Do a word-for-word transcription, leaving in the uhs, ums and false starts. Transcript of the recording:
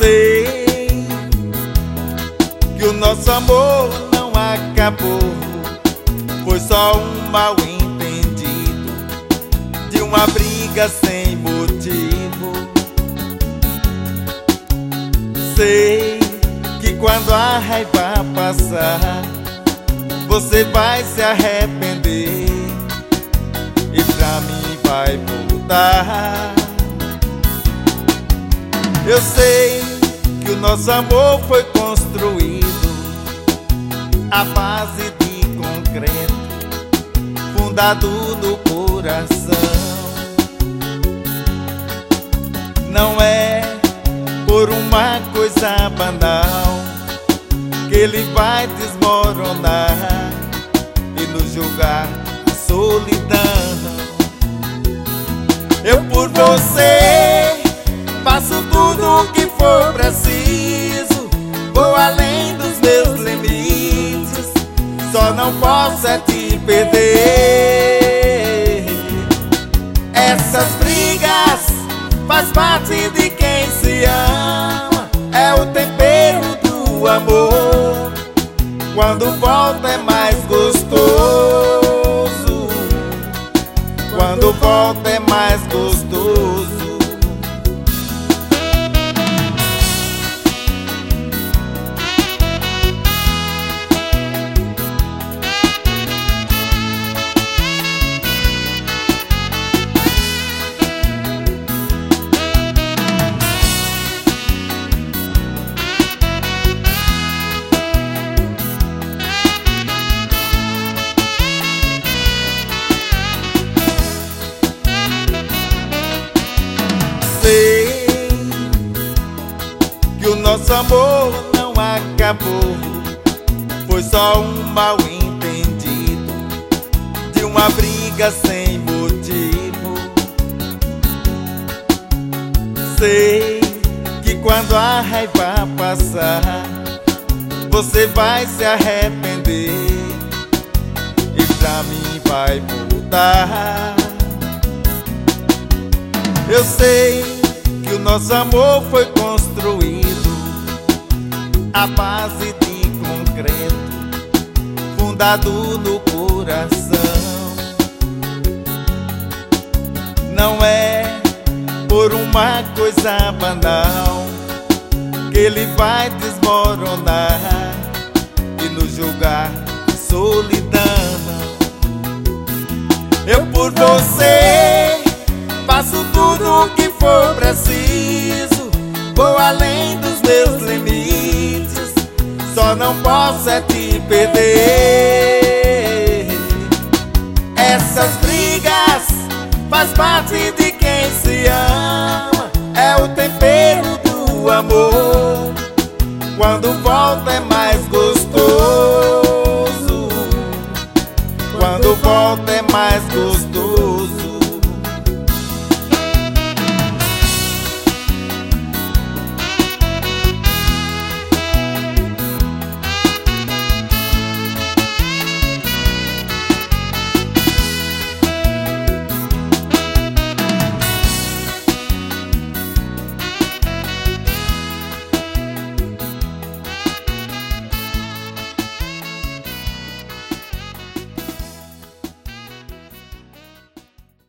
Sei que o nosso amor não acabou, foi só um mal entendido de uma briga sem motivo. Sei que quando a raiva passar, você vai se arrepender e pra mim vai voltar. Eu sei que o nosso amor foi construído à base de concreto, fundado no coração. Não é por uma coisa banal que ele vai desmoronar e nos jogar a solidão. Eu por você faço tudo o que for preciso, vou além dos meus limites, só não posso é te perder. Essas brigas faz parte de quem se ama, é o tempero do amor, quando volta é mais gostoso, quando volta é mais gostoso. Sei que o nosso amor não acabou, foi só um mal entendido de uma briga sem motivo. Sei que quando a raiva passar, você vai se arrepender e pra mim vai voltar. Eu sei que o nosso amor foi construído à base de concreto, fundado no coração. Não é por uma coisa banal que ele vai desmoronar e nos jogar a solidão. Eu por você faço tudo o que for preciso, vou além dos meus limites, só não posso é te perder. Essas brigas faz parte de quem se ama, é o tempero do amor, quando volta é mais